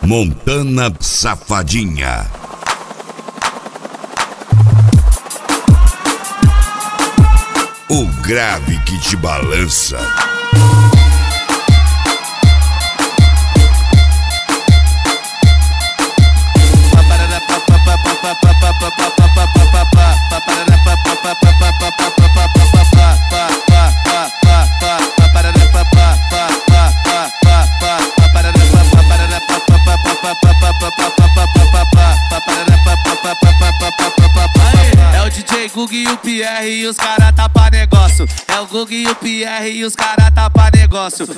Montana Safadinha. O grave que te balança. É o DJ Gug e o Pierre e os cara tá pra negócio. É o Gug e o Pierre e os cara tá pra negócio.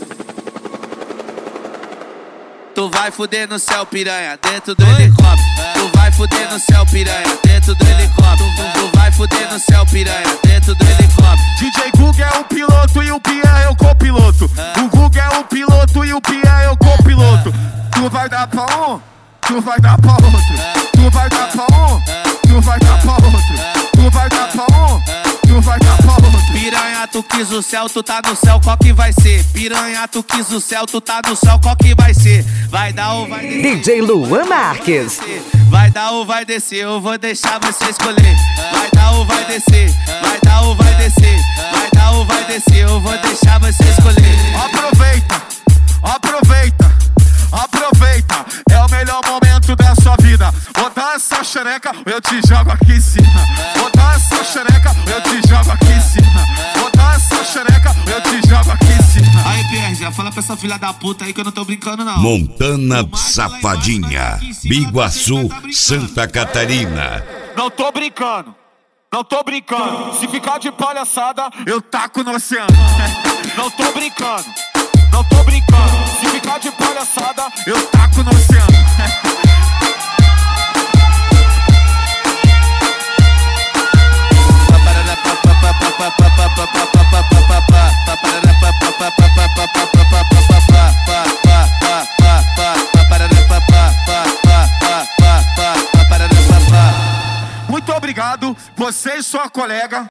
Tu vai fuder no céu, piranha, dentro do helicóptero. Tu vai fuder no céu, piranha, dentro do helicóptero. Tu vai fuder no céu, piranha, dentro do helicóptero. DJ Gug é o piloto e o Pierre é o copiloto. O Gug é o piloto e o Pierre é o copiloto. Tu vai dar pra um, tu vai dar pra outro. Tu vai dar pra um, tu vai dar pra outro. Tu vai dar pra um, tu vai dar pra outro. Piranha, tu quis o céu, tu tá no céu, qual que vai ser? Piranha, tu quis o céu, tu tá no céu, qual que vai ser? Vai dar ou vai descer? DJ Luan Marques. Vai dar ou vai descer, eu vou deixar você escolher. Vai dar ou vai descer, vai dar ou vai descer. Vai dar ou vai descer, eu vou deixar você escolher. Aproveita, aproveita, aproveita. É o melhor momento da sua vida. Botar essa xereca, eu te jogo aqui em cima. Botar essa xereca, eu te jogo aqui em cima. Botar essa xereca, eu te jogo aqui em cima. Aí, Pierre, já fala pra essa filha da puta aí que eu não tô brincando, não. Montana Safadinha, Biguaçu, Santa Catarina. Não tô brincando, não tô brincando. Se ficar de palhaçada, eu taco no oceano. Não tô brincando, não tô brincando. Se ficar de palhaçada, eu taco no oceano. Muito obrigado, você e sua colega.